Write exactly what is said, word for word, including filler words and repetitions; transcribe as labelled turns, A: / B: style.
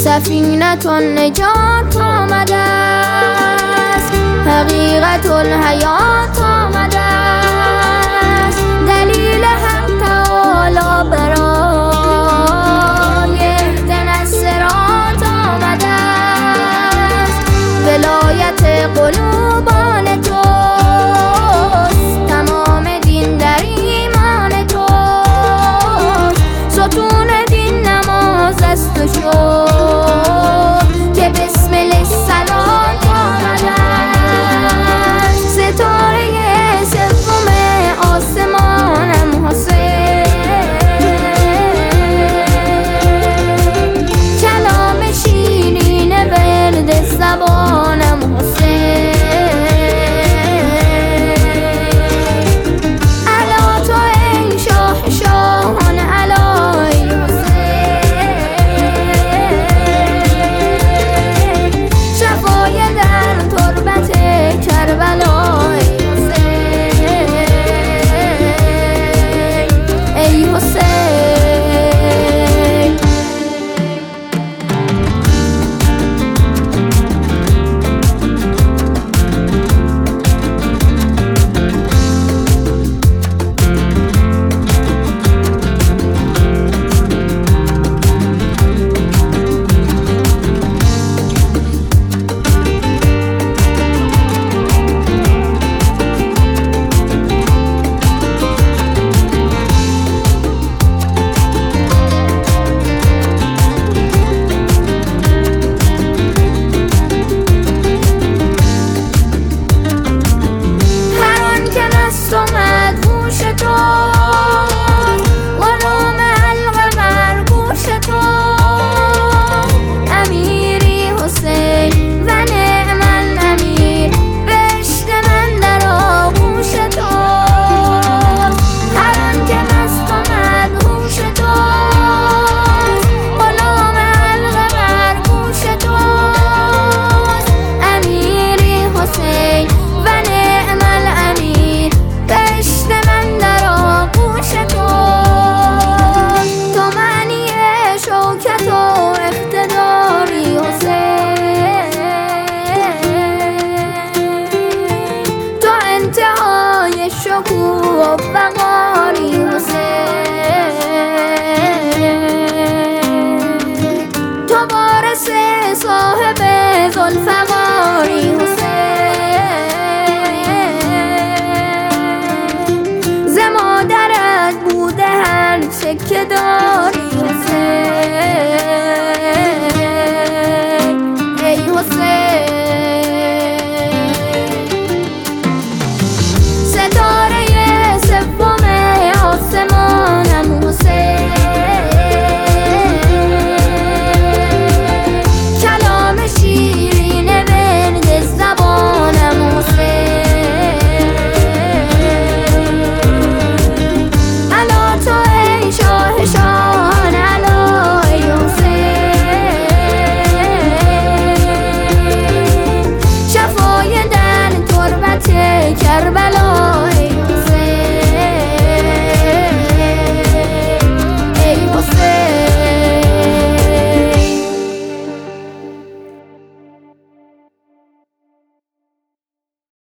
A: سفینة النجات آمده است، حقیقت الحیات آمده است. دلیل حق تعالی برای اهدنا الصراط آمده است. ولایت قلوبان توست، تمام دین در ایمان توست. ستون دین نماز است و شکر که بسم الصلاة آمده است. ستاره سوم آسمانم حسین، کلام شیرین ورد زبانم حسین. علا تو ای شاه شاهان، علا ای حسین، شفای در تربت کربلا ای حسین، ای حسین. انتهای شکوه و وقاری حسین، تو وارث صاحب ذوالفقاری حسین، ز مادرت بوده هر چه که داری حسین.